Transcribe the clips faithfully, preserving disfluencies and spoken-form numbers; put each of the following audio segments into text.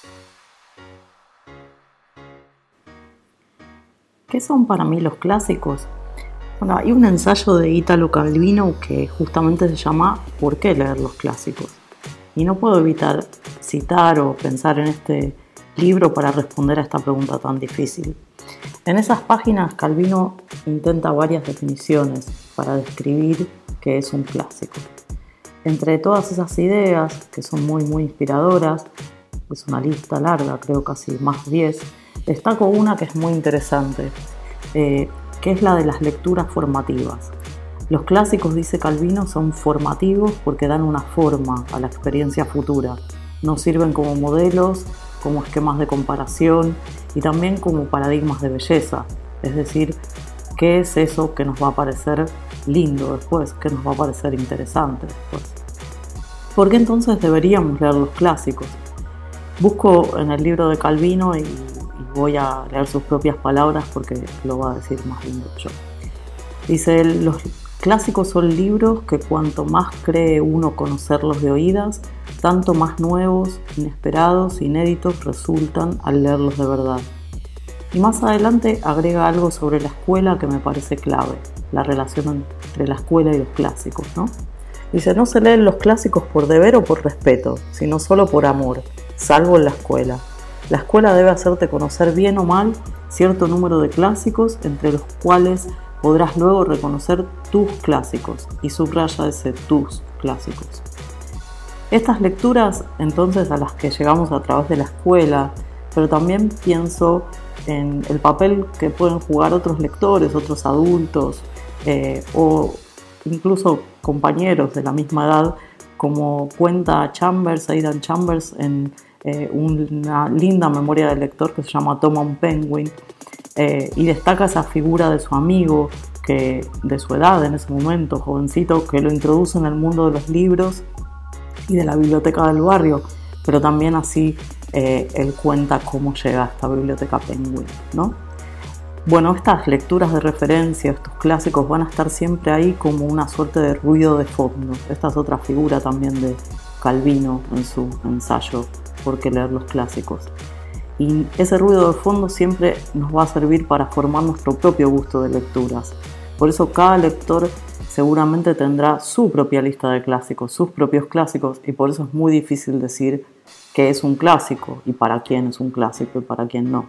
¿Qué son para mí los clásicos? Bueno, hay un ensayo de Italo Calvino que justamente se llama ¿Por qué leer los clásicos? Y no puedo evitar citar o pensar en este libro para responder a esta pregunta tan difícil. En esas páginas Calvino intenta varias definiciones para describir qué es un clásico. Entre todas esas ideas, que son muy muy inspiradoras, es una lista larga, creo casi más de diez, destaco una que es muy interesante, eh, que es la de las lecturas formativas. Los clásicos, dice Calvino, son formativos porque dan una forma a la experiencia futura. Nos sirven como modelos, como esquemas de comparación y también como paradigmas de belleza. Es decir, ¿qué es eso que nos va a parecer lindo después? ¿Qué nos va a parecer interesante después? ¿Por qué entonces deberíamos leer los clásicos? Busco en el libro de Calvino y, y voy a leer sus propias palabras porque lo va a decir más lindo yo. Dice él, los clásicos son libros que cuanto más cree uno conocerlos de oídas, tanto más nuevos, inesperados, inéditos resultan al leerlos de verdad. Y más adelante agrega algo sobre la escuela que me parece clave, la relación entre la escuela y los clásicos, ¿no? Dice, no se leen los clásicos por deber o por respeto, sino solo por amor, salvo en la escuela. La escuela debe hacerte conocer bien o mal cierto número de clásicos, entre los cuales podrás luego reconocer tus clásicos, y subraya ese tus clásicos. Estas lecturas, entonces, a las que llegamos a través de la escuela, pero también pienso en el papel que pueden jugar otros lectores, otros adultos, eh, o incluso compañeros de la misma edad, como cuenta Chambers, Aidan Chambers, en eh, una linda memoria del lector que se llama Toma un Penguin, eh, y destaca esa figura de su amigo, que de su edad en ese momento, jovencito, que lo introduce en el mundo de los libros y de la biblioteca del barrio, pero también así eh, él cuenta cómo llega a esta biblioteca Penguin, ¿no? Bueno, estas lecturas de referencia, estos clásicos van a estar siempre ahí como una suerte de ruido de fondo. Esta es otra figura también de Calvino en su ensayo ¿Por qué leer los clásicos? Y ese ruido de fondo siempre nos va a servir para formar nuestro propio gusto de lecturas. Por eso cada lector seguramente tendrá su propia lista de clásicos, sus propios clásicos, y por eso es muy difícil decir qué es un clásico y para quién es un clásico y para quién no.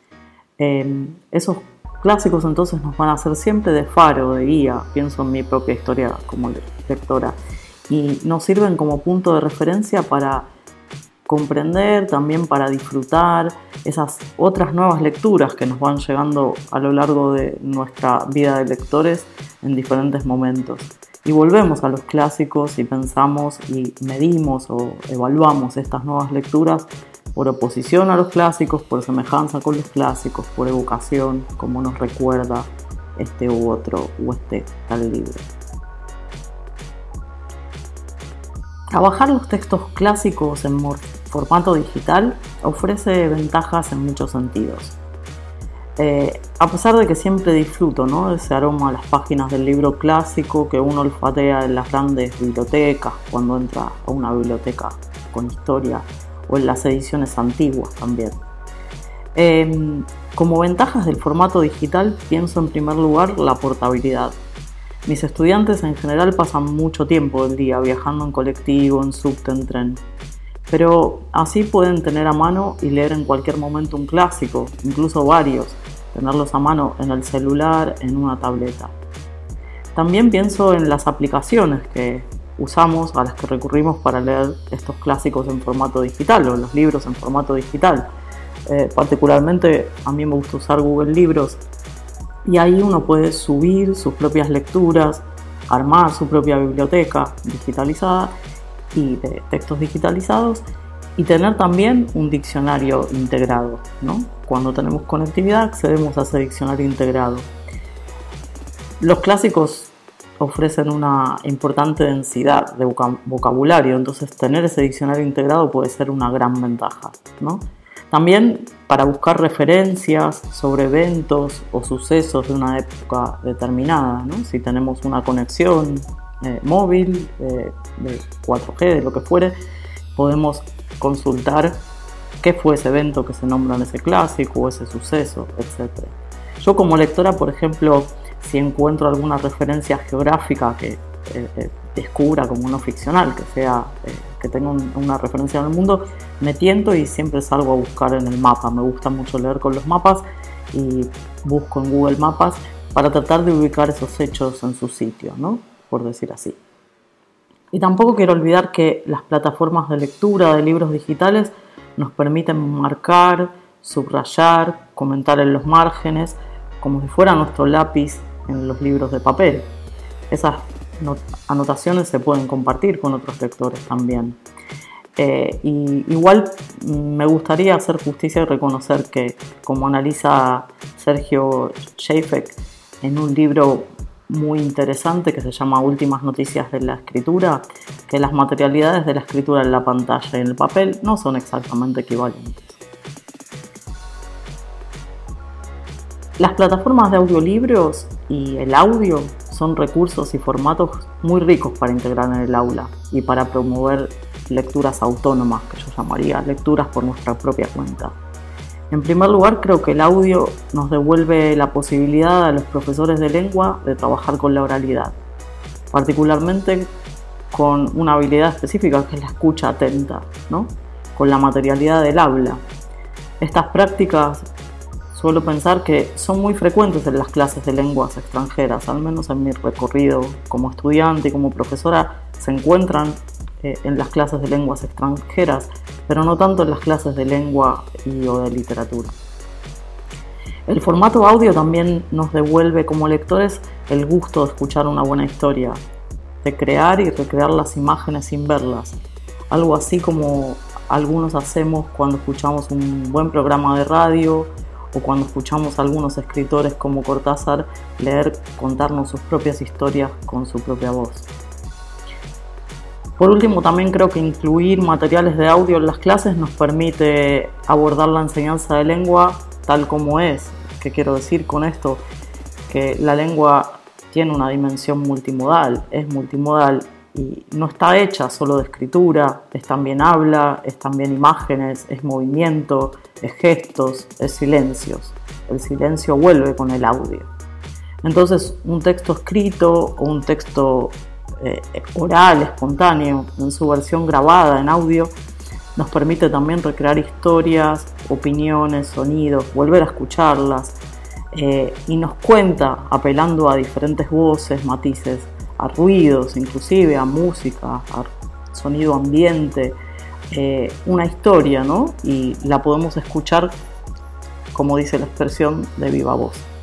Eh, esos clásicos entonces nos van a hacer siempre de faro, de guía, pienso en mi propia historia como lectora, y nos sirven como punto de referencia para comprender, también para disfrutar esas otras nuevas lecturas que nos van llegando a lo largo de nuestra vida de lectores en diferentes momentos. Y volvemos a los clásicos y pensamos y medimos o evaluamos estas nuevas lecturas por oposición a los clásicos, por semejanza con los clásicos, por evocación, como nos recuerda este u otro o este tal libro. Trabajar los textos clásicos en formato digital ofrece ventajas en muchos sentidos. Eh, a pesar de que siempre disfruto, ¿no?, ese aroma a las páginas del libro clásico que uno olfatea en las grandes bibliotecas cuando entra a una biblioteca con historia, o en las ediciones antiguas también. Eh, como ventajas del formato digital pienso en primer lugar la portabilidad. Mis estudiantes en general pasan mucho tiempo del día viajando en colectivo, en subte, en tren. Pero así pueden tener a mano y leer en cualquier momento un clásico, incluso varios, tenerlos a mano en el celular, en una tableta. También pienso en las aplicaciones que usamos, a las que recurrimos para leer estos clásicos en formato digital o los libros en formato digital. Eh, particularmente a mí me gusta usar Google Libros, y ahí uno puede subir sus propias lecturas, armar su propia biblioteca digitalizada y de textos digitalizados, y tener también un diccionario integrado, ¿no? Cuando tenemos conectividad accedemos a ese diccionario integrado. Los clásicos ofrecen una importante densidad de vocabulario, entonces tener ese diccionario integrado puede ser una gran ventaja, ¿no? También para buscar referencias sobre eventos o sucesos de una época determinada, ¿no? Si tenemos una conexión eh, móvil, eh, de cuatro G, de lo que fuere, podemos consultar qué fue ese evento que se nombra en ese clásico o ese suceso, etcétera. Yo como lectora, por ejemplo, si encuentro alguna referencia geográfica que eh, eh, descubra como no ficcional, que sea eh, que tenga un, una referencia en el mundo, me tiento y siempre salgo a buscar en el mapa. Me gusta mucho leer con los mapas y busco en Google Mapas para tratar de ubicar esos hechos en su sitio, ¿no? Por decir así. Y tampoco quiero olvidar que las plataformas de lectura de libros digitales nos permiten marcar, subrayar, comentar en los márgenes, como si fuera nuestro lápiz en los libros de papel. Esas anotaciones se pueden compartir con otros lectores también. Eh, y igual me gustaría hacer justicia y reconocer que, como analiza Sergio Schaeffek en un libro muy interesante que se llama Últimas noticias de la escritura, que las materialidades de la escritura en la pantalla y en el papel no son exactamente equivalentes. Las plataformas de audiolibros y el audio son recursos y formatos muy ricos para integrar en el aula y para promover lecturas autónomas, que yo llamaría lecturas por nuestra propia cuenta. En primer lugar, creo que el audio nos devuelve la posibilidad a los profesores de lengua de trabajar con la oralidad, particularmente con una habilidad específica que es la escucha atenta, ¿no? Con la materialidad del habla. Estas prácticas suelo pensar que son muy frecuentes en las clases de lenguas extranjeras, al menos en mi recorrido como estudiante y como profesora se encuentran eh, en las clases de lenguas extranjeras, pero no tanto en las clases de lengua y o de literatura. El formato audio también nos devuelve como lectores el gusto de escuchar una buena historia, de crear y recrear las imágenes sin verlas, algo así como algunos hacemos cuando escuchamos un buen programa de radio o cuando escuchamos a algunos escritores como Cortázar leer, contarnos sus propias historias con su propia voz. Por último, también creo que incluir materiales de audio en las clases nos permite abordar la enseñanza de lengua tal como es. ¿Qué quiero decir con esto? Que la lengua tiene una dimensión multimodal, es multimodal y no está hecha solo de escritura, es también habla, es también imágenes, es movimiento, es gestos, es silencios. El silencio vuelve con el audio. Entonces, un texto escrito o un texto eh, oral, espontáneo, en su versión grabada en audio, nos permite también recrear historias, opiniones, sonidos, volver a escucharlas eh, y nos cuenta, apelando a diferentes voces, matices, a ruidos, inclusive a música, a sonido ambiente, eh, una historia, ¿no? Y la podemos escuchar, como dice la expresión, de viva voz.